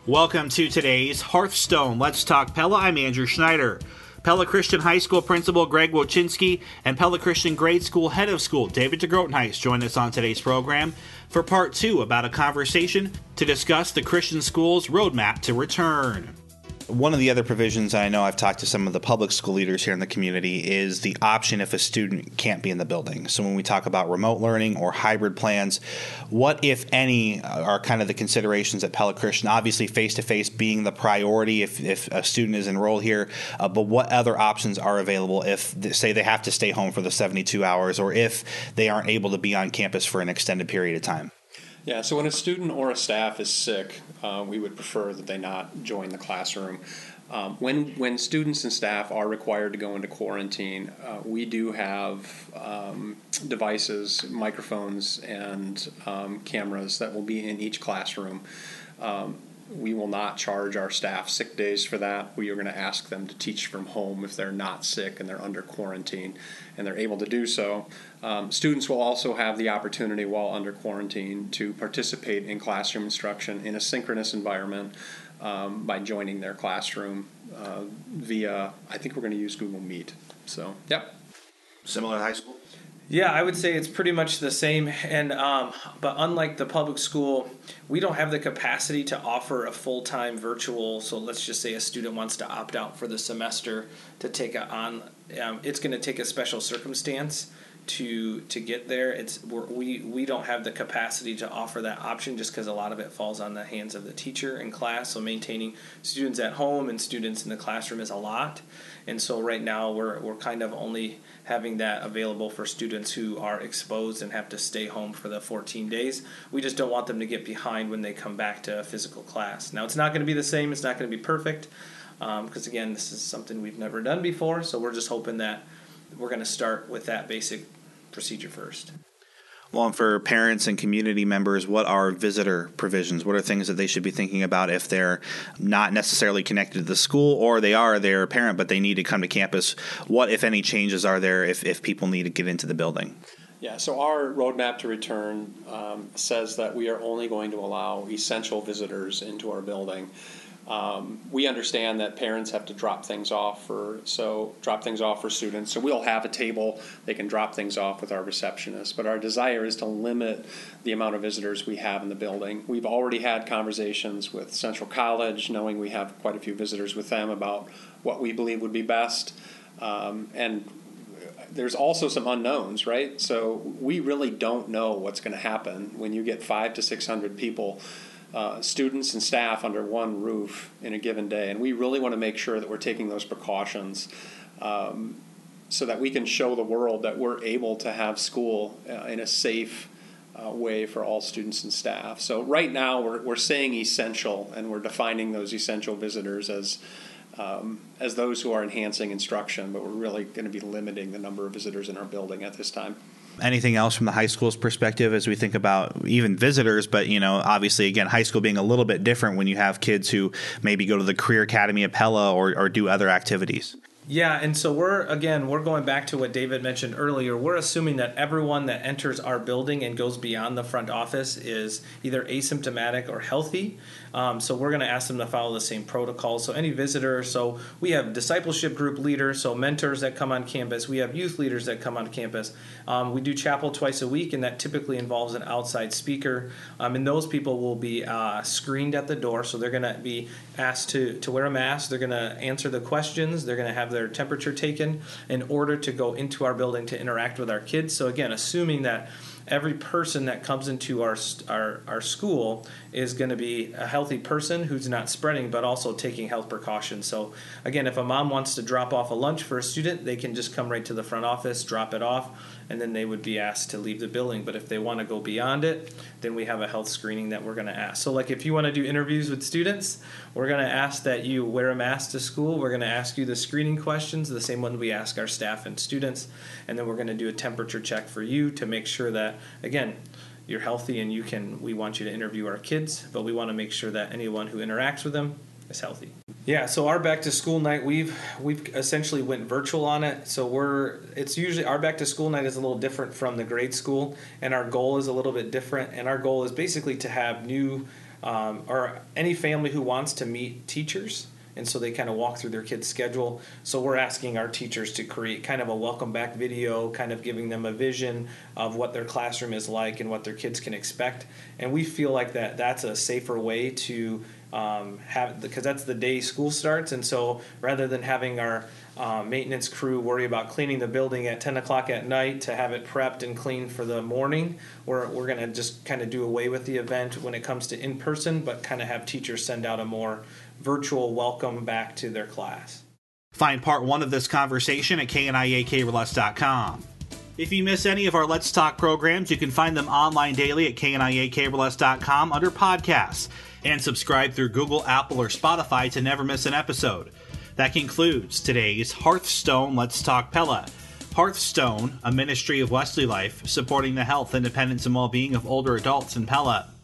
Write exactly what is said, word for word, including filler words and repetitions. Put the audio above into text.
Welcome to today's Hearthstone Let's Talk Pella. I'm Andrew Schneider. Pella Christian High School Principal Greg Wojcinski and Pella Christian Grade School Head of School David DeGrotenhuis join us on today's program for part two about a conversation to discuss the Christian school's roadmap to return. One of the other provisions, I know I've talked to some of the public school leaders here in the community, is the option if a student can't be in the building. So when we talk about remote learning or hybrid plans, what, if any, are kind of the considerations at Pella Christian? Obviously, face-to-face being the priority if, if a student is enrolled here, uh, but what other options are available if, say, they have to stay home for the seventy-two hours or if they aren't able to be on campus for an extended period of time? Yeah, so when a student or a staff is sick, uh, we would prefer that they not join the classroom. Um, when when students and staff are required to go into quarantine, uh, we do have um, devices, microphones, and um, cameras that will be in each classroom. Um, we will not charge our staff sick days for that. We are going to ask them to teach from home if they're not sick and they're under quarantine and they're able to do so. Um, students will also have the opportunity while under quarantine to participate in classroom instruction in a synchronous environment um, by joining their classroom uh, via, I think we're going to use Google Meet. So, yep. Similar to high school? Yeah, I would say it's pretty much the same, and um, but unlike the public school, we don't have the capacity to offer a full-time virtual. So let's just say a student wants to opt out for the semester to take it on. Um, it's going to take a special circumstance to to get there. It's we're, we we don't have the capacity to offer that option just because a lot of it falls on the hands of the teacher in class. So maintaining students at home and students in the classroom is a lot, and so right now we're we're kind of only having that available for students who are exposed and have to stay home for the fourteen days. We just don't want them to get behind when they come back to a physical class. Now, it's not going to be the same. It's not going to be perfect because, um, again, this is something we've never done before. So we're just hoping that we're going to start with that basic procedure first. Well, and for parents and community members, what are visitor provisions? What are things that they should be thinking about if they're not necessarily connected to the school, or they are, they're a parent, but they need to come to campus? What, if any, changes are there if, if people need to get into the building? Yeah, so our roadmap to return um, says that we are only going to allow essential visitors into our building. Um, we understand that parents have to drop things off for so drop things off for students. So we'll have a table they can drop things off with our receptionist. But our desire is to limit the amount of visitors we have in the building. We've already had conversations with Central College, knowing we have quite a few visitors with them about what we believe would be best. Um, and there's also some unknowns, right? So we really don't know what's going to happen when you get five to six hundred people. Uh, students and staff under one roof in a given day, and we really want to make sure that we're taking those precautions um, so that we can show the world that we're able to have school uh, in a safe uh, way for all students and staff. So right now we're we're saying essential, and we're defining those essential visitors as um, as those who are enhancing instruction, but we're really going to be limiting the number of visitors in our building at this time. Anything else from the high school's perspective as we think about even visitors, but, you know, obviously, again, high school being a little bit different when you have kids who maybe go to the Career Academy at Pella or, or do other activities? Yeah, and so we're, again, we're going back to what David mentioned earlier. We're assuming that everyone that enters our building and goes beyond the front office is either asymptomatic or healthy. Um, so we're going to ask them to follow the same protocol. So any visitor, so we have discipleship group leaders, so mentors that come on campus. We have youth leaders that come on campus. Um, we do chapel twice a week, and that typically involves an outside speaker. Um, and those people will be uh, screened at the door. So they're going to be asked to, to wear a mask. They're going to answer the questions. They're going to have their temperature taken in order to go into our building to interact with our kids. So again, assuming that every person that comes into our our, our school is going to be a healthy person who's not spreading, but also taking health precautions. So again, if a mom wants to drop off a lunch for a student, they can just come right to the front office, drop it off, and then they would be asked to leave the building. But if they want to go beyond it, then we have a health screening that we're going to ask. So like if you want to do interviews with students, we're going to ask that you wear a mask to school. We're going to ask you the screening questions, the same one we ask our staff and students, and then we're going to do a temperature check for you to make sure that, again, you're healthy and you can. We want you to interview our kids, but we want to make sure that anyone who interacts with them is healthy. Yeah, so our back to school night, we've we've essentially went virtual on it. So we're it's usually our back to school night is a little different from the grade school, and our goal is a little bit different. And our goal is basically to have new um, or any family who wants to meet teachers. And so they kind of walk through their kids' schedule. So we're asking our teachers to create kind of a welcome back video, kind of giving them a vision of what their classroom is like and what their kids can expect. And we feel like that that's a safer way to um, have, because that's the day school starts. And so rather than having our uh, maintenance crew worry about cleaning the building at ten o'clock at night to have it prepped and cleaned for the morning, we're, we're going to just kind of do away with the event when it comes to in-person, but kind of have teachers send out a more virtual welcome back to their class. Find part one of this conversation at K N I A Cable Us dot com. If you miss any of our Let's Talk programs, you can find them online daily at K N I A Cable Us dot com under podcasts, and subscribe through Google, Apple, or Spotify to never miss an episode. That concludes today's Hearthstone Let's Talk Pella. Hearthstone, a ministry of Wesley Life, supporting the health, independence, and well-being of older adults in Pella.